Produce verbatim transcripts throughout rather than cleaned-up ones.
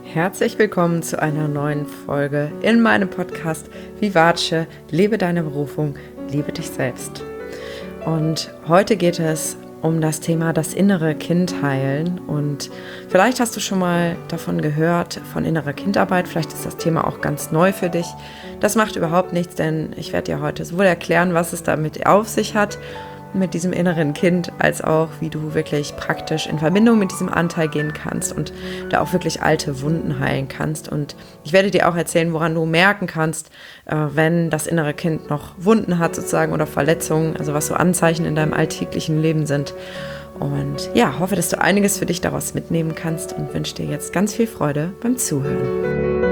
Herzlich willkommen zu einer neuen Folge in meinem Podcast Vivace, lebe deine Berufung, liebe dich selbst. Und heute geht es um das Thema das innere Kind heilen. Und vielleicht hast du schon mal davon gehört, von innerer Kindarbeit. Vielleicht ist das Thema auch ganz neu für dich. Das macht überhaupt nichts, denn ich werde dir heute sowohl erklären, was es damit auf sich hat, mit diesem inneren Kind, als auch, wie du wirklich praktisch in Verbindung mit diesem Anteil gehen kannst und da auch wirklich alte Wunden heilen kannst. Und ich werde dir auch erzählen, woran du merken kannst, äh, wenn das innere Kind noch Wunden hat sozusagen oder Verletzungen, also was so Anzeichen in deinem alltäglichen Leben sind. Und ja, hoffe, dass du einiges für dich daraus mitnehmen kannst und wünsche dir jetzt ganz viel Freude beim Zuhören.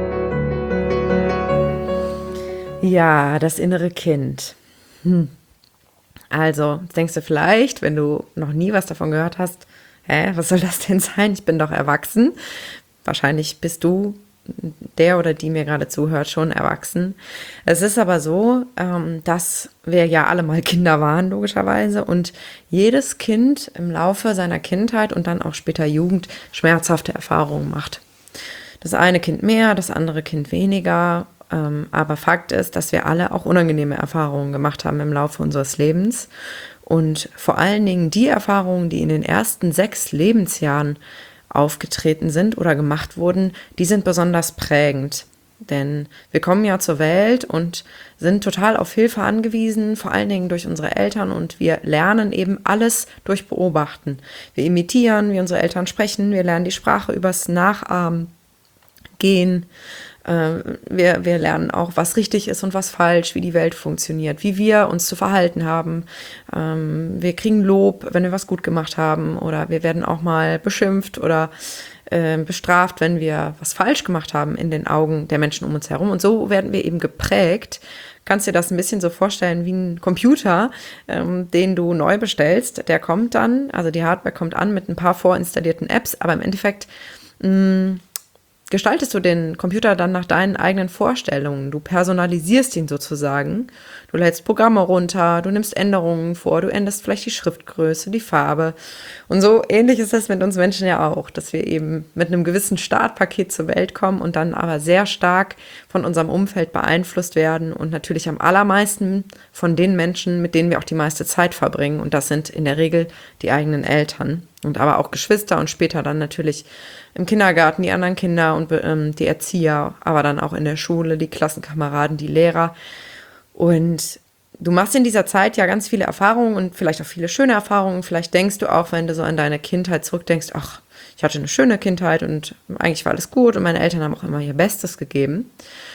Ja, das innere Kind. Hm. Also, jetzt denkst du vielleicht, wenn du noch nie was davon gehört hast, hä, was soll das denn sein? Ich bin doch erwachsen. Wahrscheinlich bist du, der oder die mir gerade zuhört, schon erwachsen. Es ist aber so, ähm, dass wir ja alle mal Kinder waren, logischerweise. Und jedes Kind im Laufe seiner Kindheit und dann auch später Jugend schmerzhafte Erfahrungen macht. Das eine Kind mehr, das andere Kind weniger. Aber Fakt ist, dass wir alle auch unangenehme Erfahrungen gemacht haben im Laufe unseres Lebens. Und vor allen Dingen die Erfahrungen, die in den ersten sechs Lebensjahren aufgetreten sind oder gemacht wurden, die sind besonders prägend. Denn wir kommen ja zur Welt und sind total auf Hilfe angewiesen, vor allen Dingen durch unsere Eltern. Und wir lernen eben alles durch Beobachten. Wir imitieren, wie unsere Eltern sprechen. Wir lernen die Sprache übers Nachahmen, Gehen. Wir, wir lernen auch, was richtig ist und was falsch, wie die Welt funktioniert, wie wir uns zu verhalten haben. Wir kriegen Lob, wenn wir was gut gemacht haben, oder wir werden auch mal beschimpft oder bestraft, wenn wir was falsch gemacht haben in den Augen der Menschen um uns herum. Und so werden wir eben geprägt. Kannst dir das ein bisschen so vorstellen wie ein Computer, den du neu bestellst. Der kommt dann, also die Hardware kommt an mit ein paar vorinstallierten Apps, aber im Endeffekt mh, gestaltest du den Computer dann nach deinen eigenen Vorstellungen. Du personalisierst ihn sozusagen. Du lädst Programme runter, du nimmst Änderungen vor, du änderst vielleicht die Schriftgröße, die Farbe. Und so ähnlich ist es mit uns Menschen ja auch, dass wir eben mit einem gewissen Startpaket zur Welt kommen und dann aber sehr stark von unserem Umfeld beeinflusst werden und natürlich am allermeisten von den Menschen, mit denen wir auch die meiste Zeit verbringen. Und das sind in der Regel die eigenen Eltern. Und aber auch Geschwister und später dann natürlich im Kindergarten die anderen Kinder und ähm, die Erzieher, aber dann auch in der Schule die Klassenkameraden, die Lehrer. Und du machst in dieser Zeit ja ganz viele Erfahrungen und vielleicht auch viele schöne Erfahrungen. Vielleicht denkst du auch, wenn du so an deine Kindheit zurückdenkst, ach, ich hatte eine schöne Kindheit und eigentlich war alles gut und meine Eltern haben auch immer ihr Bestes gegeben.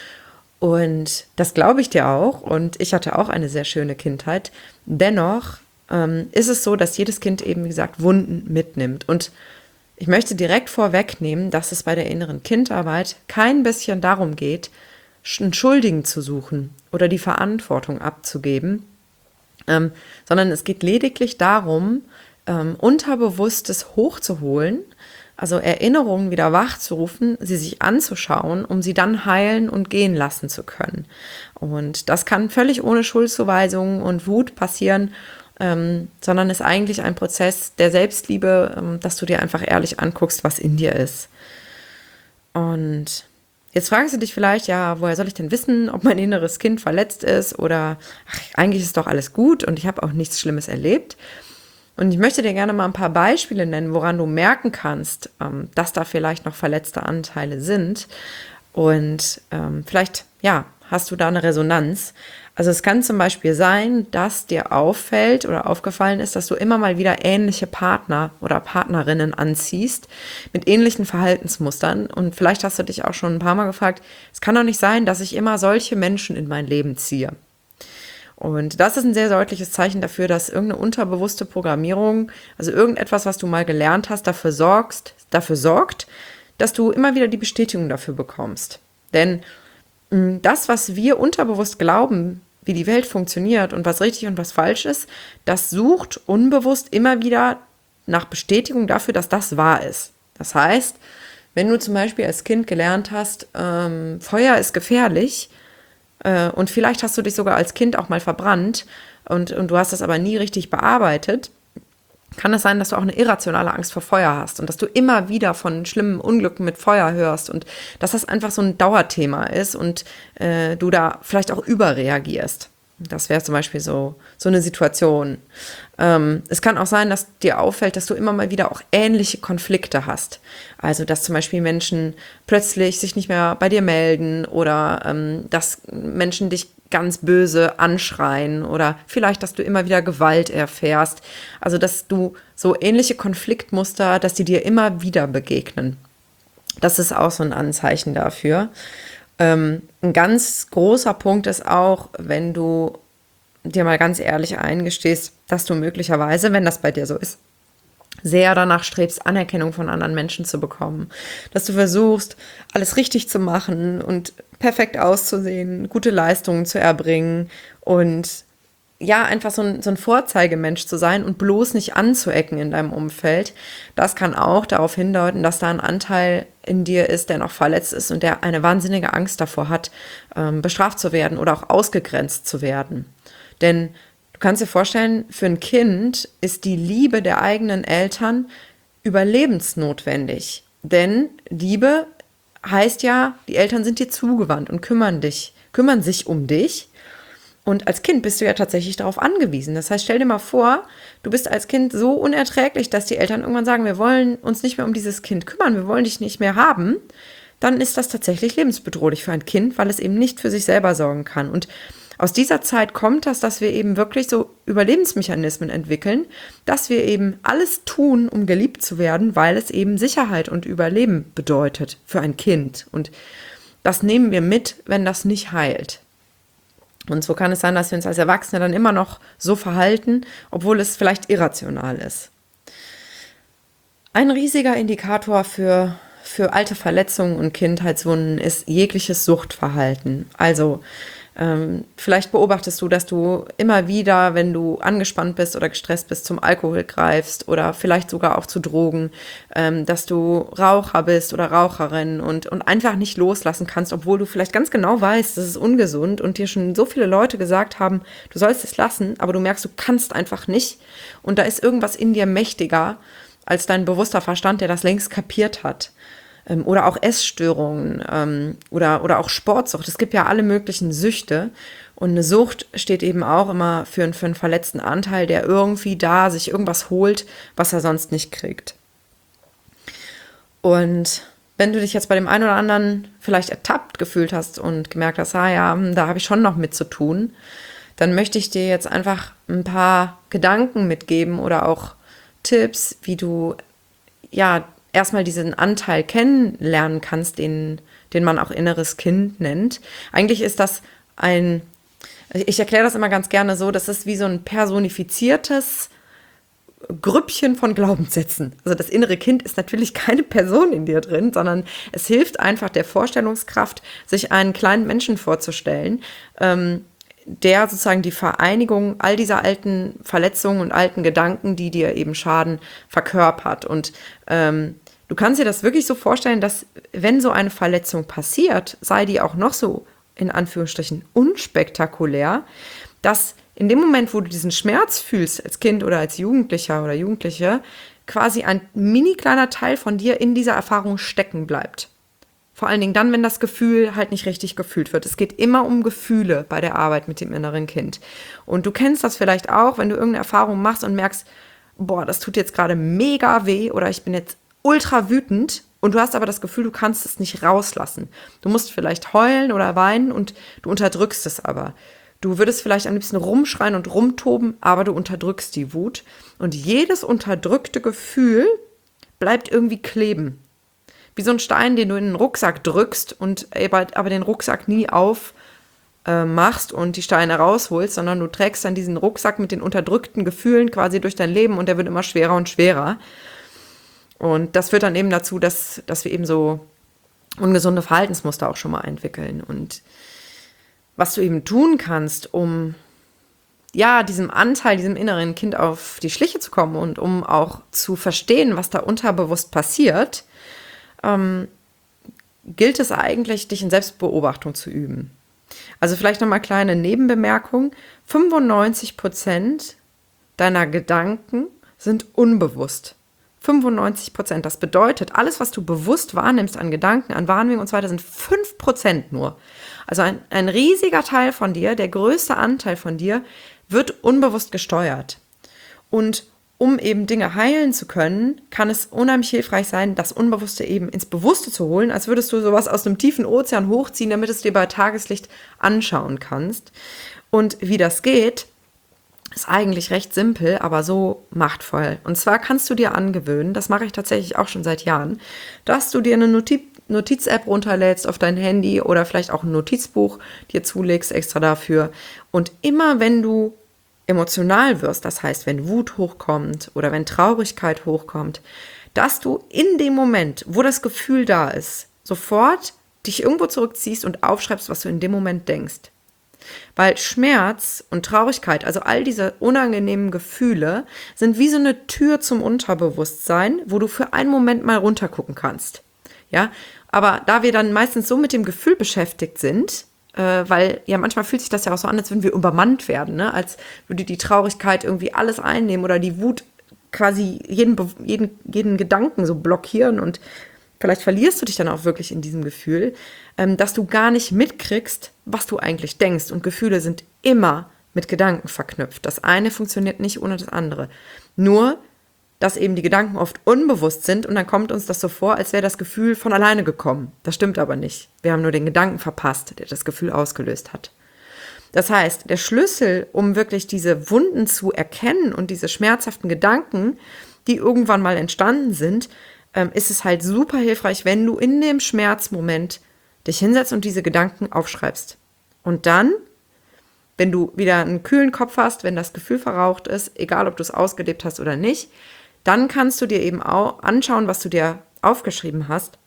Und das glaube ich dir auch. Und ich hatte auch eine sehr schöne Kindheit. Dennoch ähm, ist es so, dass jedes Kind eben, wie gesagt, Wunden mitnimmt. Und ich möchte direkt vorwegnehmen, dass es bei der inneren Kindarbeit kein bisschen darum geht, einen Schuldigen zu suchen oder die Verantwortung abzugeben, ähm, sondern es geht lediglich darum, ähm, Unterbewusstes hochzuholen, also Erinnerungen wieder wachzurufen, sie sich anzuschauen, um sie dann heilen und gehen lassen zu können. Und das kann völlig ohne Schuldzuweisungen und Wut passieren, Ähm, sondern ist eigentlich ein Prozess der Selbstliebe, ähm, dass du dir einfach ehrlich anguckst, was in dir ist. Und jetzt fragst du dich vielleicht, ja, woher soll ich denn wissen, ob mein inneres Kind verletzt ist oder ach, eigentlich ist doch alles gut und ich habe auch nichts Schlimmes erlebt. Und ich möchte dir gerne mal ein paar Beispiele nennen, woran du merken kannst, ähm, dass da vielleicht noch verletzte Anteile sind. Und ähm, vielleicht, ja, hast du da eine Resonanz. Also es kann zum Beispiel sein, dass dir auffällt oder aufgefallen ist, dass du immer mal wieder ähnliche Partner oder Partnerinnen anziehst mit ähnlichen Verhaltensmustern. Und vielleicht hast du dich auch schon ein paar Mal gefragt, es kann doch nicht sein, dass ich immer solche Menschen in mein Leben ziehe. Und das ist ein sehr deutliches Zeichen dafür, dass irgendeine unterbewusste Programmierung, also irgendetwas, was du mal gelernt hast, dafür sorgst, dafür sorgt, dass du immer wieder die Bestätigung dafür bekommst. Denn das, was wir unterbewusst glauben, wie die Welt funktioniert und was richtig und was falsch ist, das sucht unbewusst immer wieder nach Bestätigung dafür, dass das wahr ist. Das heißt, wenn du zum Beispiel als Kind gelernt hast, ähm, Feuer ist gefährlich äh, und vielleicht hast du dich sogar als Kind auch mal verbrannt und, und du hast das aber nie richtig bearbeitet, kann es sein, dass du auch eine irrationale Angst vor Feuer hast und dass du immer wieder von schlimmen Unglücken mit Feuer hörst und dass das einfach so ein Dauerthema ist und äh, du da vielleicht auch überreagierst. Das wäre zum Beispiel so, so eine Situation. Ähm, es kann auch sein, dass dir auffällt, dass du immer mal wieder auch ähnliche Konflikte hast. Also, dass zum Beispiel Menschen plötzlich sich nicht mehr bei dir melden oder ähm, dass Menschen dich ganz böse anschreien oder vielleicht, dass du immer wieder Gewalt erfährst. Also, dass du so ähnliche Konfliktmuster, dass die dir immer wieder begegnen. Das ist auch so ein Anzeichen dafür. Ähm, ein ganz großer Punkt ist auch, wenn du dir mal ganz ehrlich eingestehst, dass du möglicherweise, wenn das bei dir so ist, sehr danach strebst, Anerkennung von anderen Menschen zu bekommen. Dass du versuchst, alles richtig zu machen und perfekt auszusehen, gute Leistungen zu erbringen und ja, einfach so ein, so ein Vorzeigemensch zu sein und bloß nicht anzuecken in deinem Umfeld. Das kann auch darauf hindeuten, dass da ein Anteil in dir ist, der noch verletzt ist und der eine wahnsinnige Angst davor hat, ähm, bestraft zu werden oder auch ausgegrenzt zu werden. Denn du kannst dir vorstellen, für ein Kind ist die Liebe der eigenen Eltern überlebensnotwendig. Denn Liebe heißt ja, die Eltern sind dir zugewandt und kümmern dich, kümmern sich um dich. Und als Kind bist du ja tatsächlich darauf angewiesen. Das heißt, stell dir mal vor, du bist als Kind so unerträglich, dass die Eltern irgendwann sagen, wir wollen uns nicht mehr um dieses Kind kümmern, wir wollen dich nicht mehr haben. Dann ist das tatsächlich lebensbedrohlich für ein Kind, weil es eben nicht für sich selber sorgen kann. Und aus dieser Zeit kommt das, dass wir eben wirklich so Überlebensmechanismen entwickeln, dass wir eben alles tun, um geliebt zu werden, weil es eben Sicherheit und Überleben bedeutet für ein Kind. Und das nehmen wir mit, wenn das nicht heilt. Und so kann es sein, dass wir uns als Erwachsene dann immer noch so verhalten, obwohl es vielleicht irrational ist. Ein riesiger Indikator für, für alte Verletzungen und Kindheitswunden ist jegliches Suchtverhalten. Also ähm, vielleicht beobachtest du, dass du immer wieder, wenn du angespannt bist oder gestresst bist, zum Alkohol greifst oder vielleicht sogar auch zu Drogen, ähm, dass du Raucher bist oder Raucherin und, und einfach nicht loslassen kannst, obwohl du vielleicht ganz genau weißt, das ist ungesund und dir schon so viele Leute gesagt haben, du sollst es lassen, aber du merkst, du kannst einfach nicht und da ist irgendwas in dir mächtiger als dein bewusster Verstand, der das längst kapiert hat. Oder auch Essstörungen ähm, oder, oder auch Sportsucht. Es gibt ja alle möglichen Süchte. Und eine Sucht steht eben auch immer für, für einen verletzten Anteil, der irgendwie da sich irgendwas holt, was er sonst nicht kriegt. Und wenn du dich jetzt bei dem einen oder anderen vielleicht ertappt gefühlt hast und gemerkt hast, ah ja, da habe ich schon noch mit zu tun, dann möchte ich dir jetzt einfach ein paar Gedanken mitgeben oder auch Tipps, wie du ja erstmal diesen Anteil kennenlernen kannst, den, den man auch inneres Kind nennt. Eigentlich ist das ein, ich erkläre das immer ganz gerne so, das ist wie so ein personifiziertes Grüppchen von Glaubenssätzen. Also das innere Kind ist natürlich keine Person in dir drin, sondern es hilft einfach der Vorstellungskraft, sich einen kleinen Menschen vorzustellen, ähm, der sozusagen die Vereinigung all dieser alten Verletzungen und alten Gedanken, die dir eben schaden, verkörpert. Und ähm, du kannst dir das wirklich so vorstellen, dass wenn so eine Verletzung passiert, sei die auch noch so in Anführungsstrichen unspektakulär, dass in dem Moment, wo du diesen Schmerz fühlst, als Kind oder als Jugendlicher oder Jugendliche, quasi ein mini kleiner Teil von dir in dieser Erfahrung stecken bleibt. Vor allen Dingen dann, wenn das Gefühl halt nicht richtig gefühlt wird. Es geht immer um Gefühle bei der Arbeit mit dem inneren Kind. Und du kennst das vielleicht auch, wenn du irgendeine Erfahrung machst und merkst, boah, das tut jetzt gerade mega weh oder ich bin jetzt ultra wütend und du hast aber das Gefühl, du kannst es nicht rauslassen. Du musst vielleicht heulen oder weinen und du unterdrückst es aber. Du würdest vielleicht am liebsten rumschreien und rumtoben, aber du unterdrückst die Wut. Und jedes unterdrückte Gefühl bleibt irgendwie kleben. Wie so ein Stein, den du in den Rucksack drückst und aber den Rucksack nie aufmachst äh, und die Steine rausholst, sondern du trägst dann diesen Rucksack mit den unterdrückten Gefühlen quasi durch dein Leben und der wird immer schwerer und schwerer. Und das führt dann eben dazu, dass, dass wir eben so ungesunde Verhaltensmuster auch schon mal entwickeln. Und was du eben tun kannst, um ja, diesem Anteil, diesem inneren Kind auf die Schliche zu kommen und um auch zu verstehen, was da unterbewusst passiert, ähm, gilt es eigentlich, dich in Selbstbeobachtung zu üben. Also vielleicht nochmal kleine Nebenbemerkung. fünfundneunzig Prozent deiner Gedanken sind unbewusst. fünfundneunzig Prozent. Das bedeutet, alles, was du bewusst wahrnimmst an Gedanken, an Wahrnehmung und so weiter, sind fünf Prozent nur. Also ein, ein riesiger Teil von dir, der größte Anteil von dir, wird unbewusst gesteuert. Und um eben Dinge heilen zu können, kann es unheimlich hilfreich sein, das Unbewusste eben ins Bewusste zu holen, als würdest du sowas aus einem tiefen Ozean hochziehen, damit es dir bei Tageslicht anschauen kannst. Und wie das geht, ist eigentlich recht simpel, aber so machtvoll. Und zwar kannst du dir angewöhnen, das mache ich tatsächlich auch schon seit Jahren, dass du dir eine Notiz- Notiz-App runterlädst auf dein Handy oder vielleicht auch ein Notizbuch dir zulegst extra dafür. Und immer wenn du emotional wirst, das heißt, wenn Wut hochkommt oder wenn Traurigkeit hochkommt, dass du in dem Moment, wo das Gefühl da ist, sofort dich irgendwo zurückziehst und aufschreibst, was du in dem Moment denkst. Weil Schmerz und Traurigkeit, also all diese unangenehmen Gefühle, sind wie so eine Tür zum Unterbewusstsein, wo du für einen Moment mal runtergucken kannst. Ja, aber da wir dann meistens so mit dem Gefühl beschäftigt sind, äh, weil ja manchmal fühlt sich das ja auch so an, als würden wir übermannt werden, ne? Als würde die Traurigkeit irgendwie alles einnehmen oder die Wut quasi jeden, jeden, jeden Gedanken so blockieren und vielleicht verlierst du dich dann auch wirklich in diesem Gefühl, ähm, dass du gar nicht mitkriegst, was du eigentlich denkst. Und Gefühle sind immer mit Gedanken verknüpft. Das eine funktioniert nicht ohne das andere. Nur, dass eben die Gedanken oft unbewusst sind und dann kommt uns das so vor, als wäre das Gefühl von alleine gekommen. Das stimmt aber nicht. Wir haben nur den Gedanken verpasst, der das Gefühl ausgelöst hat. Das heißt, der Schlüssel, um wirklich diese Wunden zu erkennen und diese schmerzhaften Gedanken, die irgendwann mal entstanden sind, ähm, ist es halt super hilfreich, wenn du in dem Schmerzmoment dich hinsetzt und diese Gedanken aufschreibst. Und dann, wenn du wieder einen kühlen Kopf hast, wenn das Gefühl verraucht ist, egal ob du es ausgelebt hast oder nicht, dann kannst du dir eben auch anschauen, was du dir aufgeschrieben hast.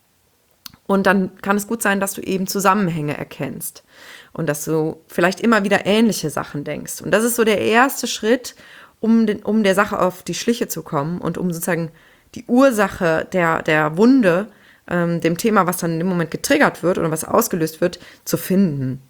Und dann kann es gut sein, dass du eben Zusammenhänge erkennst und dass du vielleicht immer wieder ähnliche Sachen denkst. Und das ist so der erste Schritt, um, den, um der Sache auf die Schliche zu kommen und um sozusagen die Ursache der, der Wunde, ähm, dem Thema, was dann in dem Moment getriggert wird oder was ausgelöst wird, zu finden.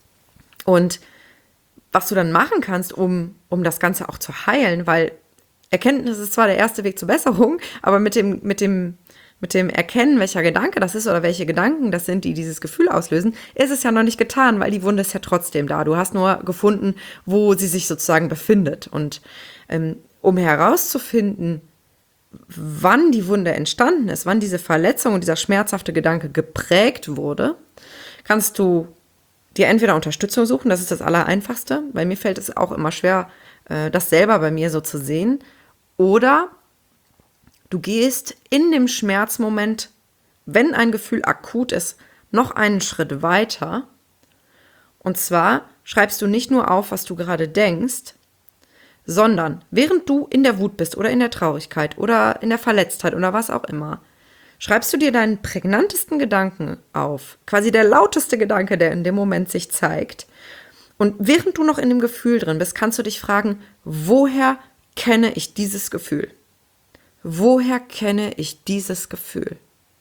Und was du dann machen kannst, um, um das Ganze auch zu heilen, weil Erkenntnis ist zwar der erste Weg zur Besserung, aber mit dem, mit dem, mit dem Erkennen, welcher Gedanke das ist oder welche Gedanken das sind, die dieses Gefühl auslösen, ist es ja noch nicht getan, weil die Wunde ist ja trotzdem da. Du hast nur gefunden, wo sie sich sozusagen befindet. Und ähm, um herauszufinden, wann die Wunde entstanden ist, wann diese Verletzung und dieser schmerzhafte Gedanke geprägt wurde, kannst du dir entweder Unterstützung suchen, das ist das Allereinfachste, weil mir fällt es auch immer schwer, das selber bei mir so zu sehen, oder du gehst in dem Schmerzmoment, wenn ein Gefühl akut ist, noch einen Schritt weiter. Und zwar schreibst du nicht nur auf, was du gerade denkst, sondern während du in der Wut bist oder in der Traurigkeit oder in der Verletztheit oder was auch immer, schreibst du dir deinen prägnantesten Gedanken auf, quasi der lauteste Gedanke, der in dem Moment sich zeigt. Und während du noch in dem Gefühl drin bist, kannst du dich fragen, woher kenne ich dieses Gefühl? Woher kenne ich dieses Gefühl?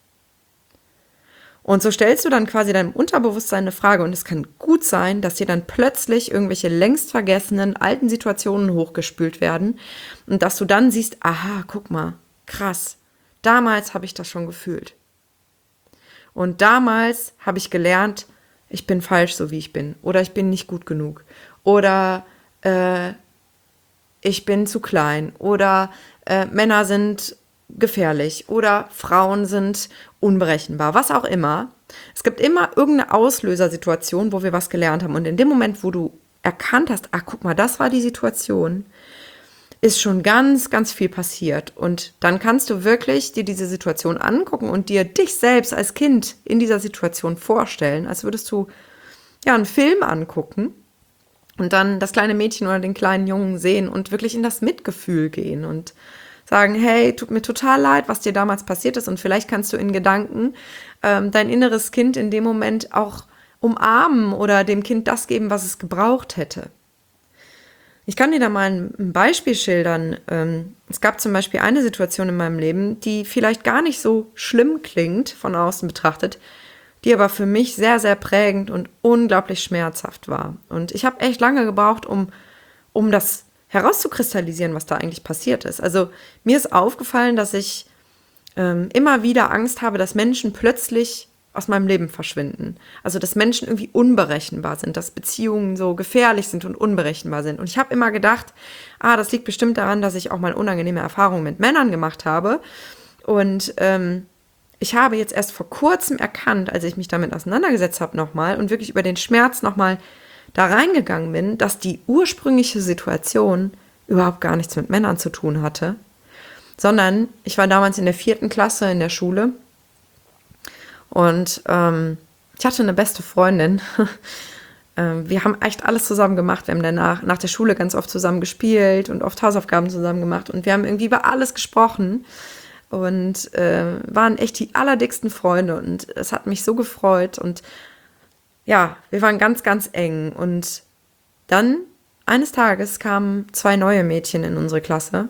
Und so stellst du dann quasi deinem Unterbewusstsein eine Frage und es kann gut sein, dass dir dann plötzlich irgendwelche längst vergessenen alten Situationen hochgespült werden und dass du dann siehst, aha, guck mal, krass, damals habe ich das schon gefühlt. Und damals habe ich gelernt, ich bin falsch, so wie ich bin. Oder ich bin nicht gut genug. Oder äh, ich bin zu klein. Oder äh, Männer sind gefährlich. Oder Frauen sind unberechenbar. Was auch immer. Es gibt immer irgendeine Auslösersituation, wo wir was gelernt haben. Und in dem Moment, wo du erkannt hast, ach, guck mal, das war die Situation, ist schon ganz, ganz viel passiert. Und dann kannst du wirklich dir diese Situation angucken und dir dich selbst als Kind in dieser Situation vorstellen, als würdest du ja einen Film angucken und dann das kleine Mädchen oder den kleinen Jungen sehen und wirklich in das Mitgefühl gehen und sagen, hey, tut mir total leid, was dir damals passiert ist. Und vielleicht kannst du in Gedanken ähm, dein inneres Kind in dem Moment auch umarmen oder dem Kind das geben, was es gebraucht hätte. Ich kann dir da mal ein Beispiel schildern. Es gab zum Beispiel eine Situation in meinem Leben, die vielleicht gar nicht so schlimm klingt, von außen betrachtet, die aber für mich sehr, sehr prägend und unglaublich schmerzhaft war. Und ich habe echt lange gebraucht, um, um das herauszukristallisieren, was da eigentlich passiert ist. Also mir ist aufgefallen, dass ich ähm, immer wieder Angst habe, dass Menschen plötzlich aus meinem Leben verschwinden. Also dass Menschen irgendwie unberechenbar sind, dass Beziehungen so gefährlich sind und unberechenbar sind. Und ich habe immer gedacht, ah, das liegt bestimmt daran, dass ich auch mal unangenehme Erfahrungen mit Männern gemacht habe. Und ähm, ich habe jetzt erst vor kurzem erkannt, als ich mich damit auseinandergesetzt habe nochmal und wirklich über den Schmerz nochmal da reingegangen bin, dass die ursprüngliche Situation überhaupt gar nichts mit Männern zu tun hatte, sondern ich war damals in der vierten Klasse in der Schule und ähm, ich hatte eine beste Freundin. ähm, wir haben echt alles zusammen gemacht. Wir haben danach nach der Schule ganz oft zusammen gespielt und oft Hausaufgaben zusammen gemacht und wir haben irgendwie über alles gesprochen und äh, waren echt die allerdicksten Freunde und es hat mich so gefreut und ja, wir waren ganz, ganz eng und dann eines Tages kamen zwei neue Mädchen in unsere Klasse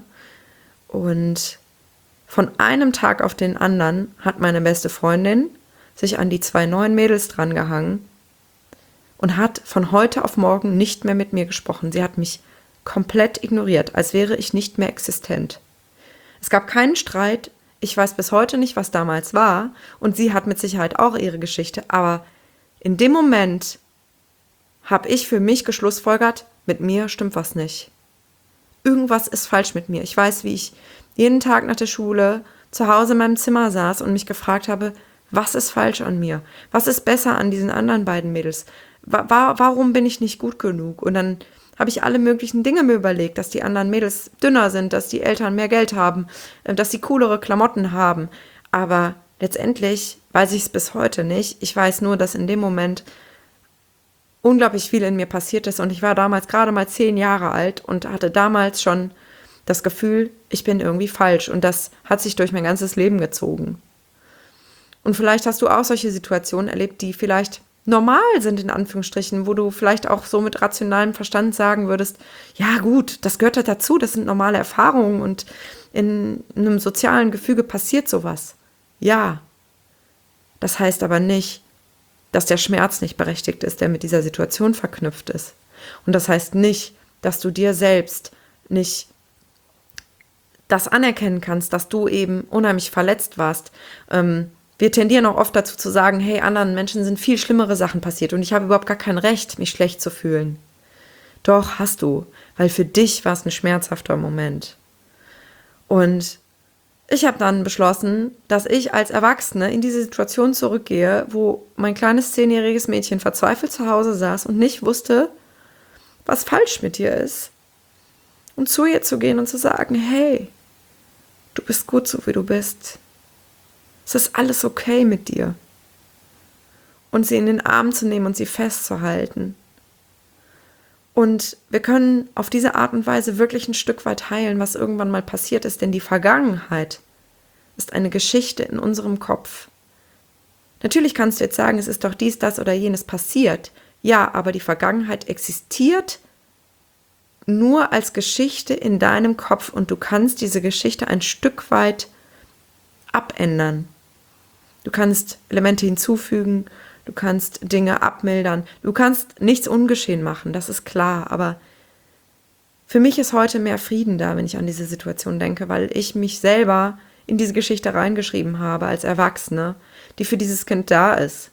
und von einem Tag auf den anderen hat meine beste Freundin sich an die zwei neuen Mädels drangehangen und hat von heute auf morgen nicht mehr mit mir gesprochen. Sie hat mich komplett ignoriert, als wäre ich nicht mehr existent. Es gab keinen Streit, ich weiß bis heute nicht, was damals war und sie hat mit Sicherheit auch ihre Geschichte, aber in dem Moment habe ich für mich geschlussfolgert, mit mir stimmt was nicht. Irgendwas ist falsch mit mir. Ich weiß, wie ich jeden Tag nach der Schule zu Hause in meinem Zimmer saß und mich gefragt habe, was ist falsch an mir? Was ist besser an diesen anderen beiden Mädels? Wa- warum bin ich nicht gut genug? Und dann habe ich alle möglichen Dinge mir überlegt, dass die anderen Mädels dünner sind, dass die Eltern mehr Geld haben, dass sie coolere Klamotten haben. Aber letztendlich weiß ich es bis heute nicht. Ich weiß nur, dass in dem Moment unglaublich viel in mir passiert ist und ich war damals gerade mal zehn Jahre alt und hatte damals schon das Gefühl, ich bin irgendwie falsch und das hat sich durch mein ganzes Leben gezogen. Und vielleicht hast du auch solche Situationen erlebt, die vielleicht normal sind, in Anführungsstrichen, wo du vielleicht auch so mit rationalem Verstand sagen würdest, ja gut, das gehört halt dazu, das sind normale Erfahrungen und in einem sozialen Gefüge passiert sowas. Ja, das heißt aber nicht, dass der Schmerz nicht berechtigt ist, der mit dieser Situation verknüpft ist. Und das heißt nicht, dass du dir selbst nicht das anerkennen kannst, dass du eben unheimlich verletzt warst. Ähm, wir tendieren auch oft dazu zu sagen, hey, anderen Menschen sind viel schlimmere Sachen passiert und ich habe überhaupt gar kein Recht, mich schlecht zu fühlen. Doch, hast du, weil für dich war es ein schmerzhafter Moment. Und ich habe dann beschlossen, dass ich als Erwachsene in diese Situation zurückgehe, wo mein kleines zehnjähriges Mädchen verzweifelt zu Hause saß und nicht wusste, was falsch mit ihr ist. Und zu ihr zu gehen und zu sagen, hey, du bist gut so, wie du bist. Es ist alles okay mit dir. Und sie in den Arm zu nehmen und sie festzuhalten. Und wir können auf diese Art und Weise wirklich ein Stück weit heilen, was irgendwann mal passiert ist, denn die Vergangenheit ist eine Geschichte in unserem Kopf. Natürlich kannst du jetzt sagen, es ist doch dies, das oder jenes passiert. Ja, aber die Vergangenheit existiert nur als Geschichte in deinem Kopf und du kannst diese Geschichte ein Stück weit abändern. Du kannst Elemente hinzufügen, du kannst Dinge abmildern, du kannst nichts ungeschehen machen, das ist klar, aber für mich ist heute mehr Frieden da, wenn ich an diese Situation denke, weil ich mich selber in diese Geschichte reingeschrieben habe als Erwachsene, die für dieses Kind da ist.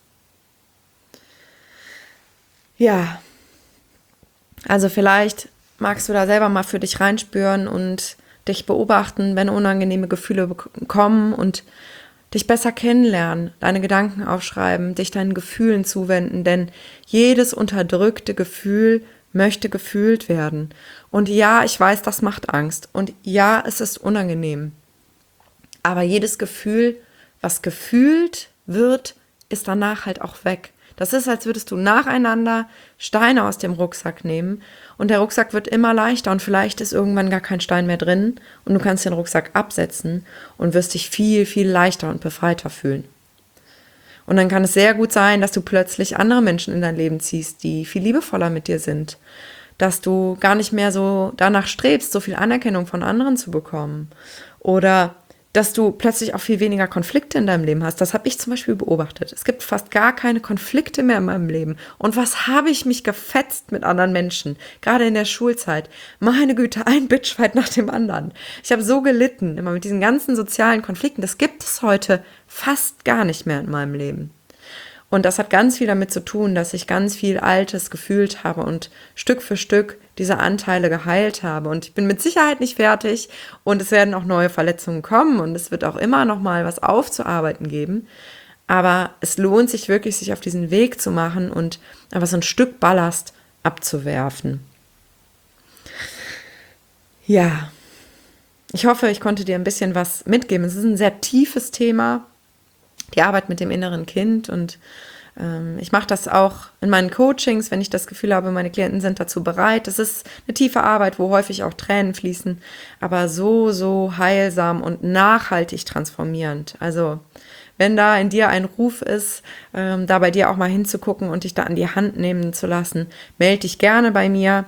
Ja, also vielleicht magst du da selber mal für dich reinspüren und dich beobachten, wenn unangenehme Gefühle kommen und dich besser kennenlernen, deine Gedanken aufschreiben, dich deinen Gefühlen zuwenden, denn jedes unterdrückte Gefühl möchte gefühlt werden. Und ja, ich weiß, das macht Angst und ja, es ist unangenehm. Aber jedes Gefühl, was gefühlt wird, ist danach halt auch weg. Das ist, als würdest du nacheinander Steine aus dem Rucksack nehmen und der Rucksack wird immer leichter und vielleicht ist irgendwann gar kein Stein mehr drin und du kannst den Rucksack absetzen und wirst dich viel, viel leichter und befreiter fühlen. Und dann kann es sehr gut sein, dass du plötzlich andere Menschen in dein Leben ziehst, die viel liebevoller mit dir sind, dass du gar nicht mehr so danach strebst, so viel Anerkennung von anderen zu bekommen oder dass du plötzlich auch viel weniger Konflikte in deinem Leben hast. Das habe ich zum Beispiel beobachtet. Es gibt fast gar keine Konflikte mehr in meinem Leben. Und was habe ich mich gefetzt mit anderen Menschen, gerade in der Schulzeit. Meine Güte, ein Bitchfight nach dem anderen. Ich habe so gelitten, immer mit diesen ganzen sozialen Konflikten. Das gibt es heute fast gar nicht mehr in meinem Leben. Und das hat ganz viel damit zu tun, dass ich ganz viel Altes gefühlt habe und Stück für Stück diese Anteile geheilt habe. Und ich bin mit Sicherheit nicht fertig und es werden auch neue Verletzungen kommen und es wird auch immer noch mal was aufzuarbeiten geben. Aber es lohnt sich wirklich, sich auf diesen Weg zu machen und einfach so ein Stück Ballast abzuwerfen. Ja, ich hoffe, ich konnte dir ein bisschen was mitgeben. Es ist ein sehr tiefes Thema, die Arbeit mit dem inneren Kind, und ähm, ich mache das auch in meinen Coachings, wenn ich das Gefühl habe, meine Klienten sind dazu bereit. Das ist eine tiefe Arbeit, wo häufig auch Tränen fließen, aber so, so heilsam und nachhaltig transformierend. Also wenn da in dir ein Ruf ist, ähm, da bei dir auch mal hinzugucken und dich da an die Hand nehmen zu lassen, melde dich gerne bei mir.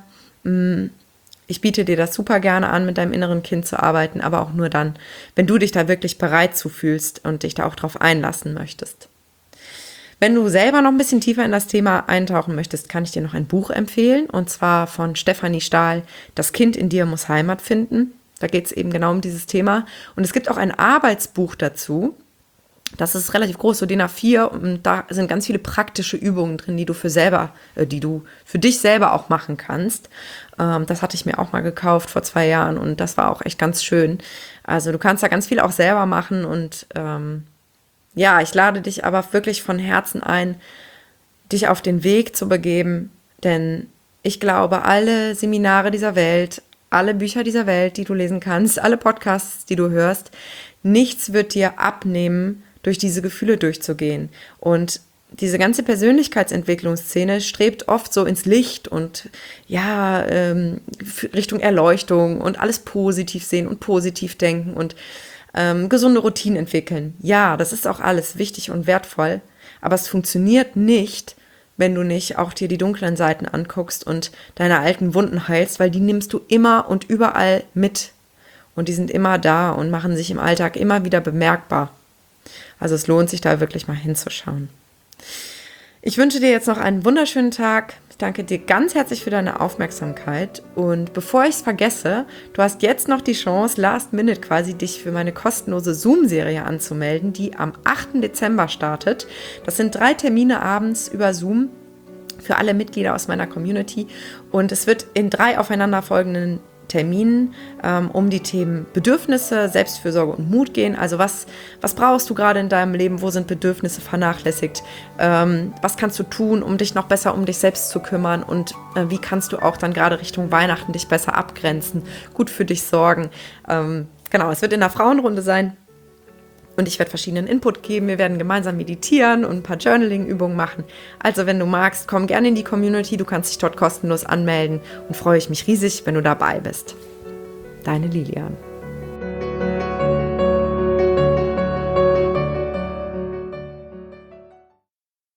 Ich biete dir das super gerne an, mit deinem inneren Kind zu arbeiten, aber auch nur dann, wenn du dich da wirklich bereit zu fühlst und dich da auch drauf einlassen möchtest. Wenn du selber noch ein bisschen tiefer in das Thema eintauchen möchtest, kann ich dir noch ein Buch empfehlen, und zwar von Stefanie Stahl, Das Kind in dir muss Heimat finden. Da geht es eben genau um dieses Thema. Und es gibt auch ein Arbeitsbuch dazu. Das ist relativ groß, so D I N A vier, und da sind ganz viele praktische Übungen drin, die du für selber, äh, die du für dich selber auch machen kannst. Ähm, das hatte ich mir auch mal gekauft vor zwei Jahren und das war auch echt ganz schön. Also du kannst da ganz viel auch selber machen und ähm, ja, ich lade dich aber wirklich von Herzen ein, dich auf den Weg zu begeben, denn ich glaube, alle Seminare dieser Welt, alle Bücher dieser Welt, die du lesen kannst, alle Podcasts, die du hörst, nichts wird dir abnehmen, durch diese Gefühle durchzugehen. Und diese ganze Persönlichkeitsentwicklungsszene strebt oft so ins Licht und ja, ähm, Richtung Erleuchtung und alles positiv sehen und positiv denken und ähm, gesunde Routinen entwickeln. Ja, das ist auch alles wichtig und wertvoll, aber es funktioniert nicht, wenn du nicht auch dir die dunklen Seiten anguckst und deine alten Wunden heilst, weil die nimmst du immer und überall mit. Und die sind immer da und machen sich im Alltag immer wieder bemerkbar. Also es lohnt sich da wirklich mal hinzuschauen. Ich wünsche dir jetzt noch einen wunderschönen Tag. Ich danke dir ganz herzlich für deine Aufmerksamkeit. Und bevor ich es vergesse, du hast jetzt noch die Chance, last minute quasi dich für meine kostenlose Zoom-Serie anzumelden, die am achten Dezember startet. Das sind drei Termine abends über Zoom für alle Mitglieder aus meiner Community. Und es wird in drei aufeinanderfolgenden Terminen ähm, um die Themen Bedürfnisse, Selbstfürsorge und Mut gehen. Also was, was brauchst du gerade in deinem Leben? Wo sind Bedürfnisse vernachlässigt? Ähm, was kannst du tun, um dich noch besser um dich selbst zu kümmern? Und äh, wie kannst du auch dann gerade Richtung Weihnachten dich besser abgrenzen, gut für dich sorgen? Ähm, genau, es wird in der Frauenrunde sein. Und ich werde verschiedenen Input geben. Wir werden gemeinsam meditieren und ein paar Journaling-Übungen machen. Also wenn du magst, komm gerne in die Community. Du kannst dich dort kostenlos anmelden und freue ich mich riesig, wenn du dabei bist. Deine Lilian.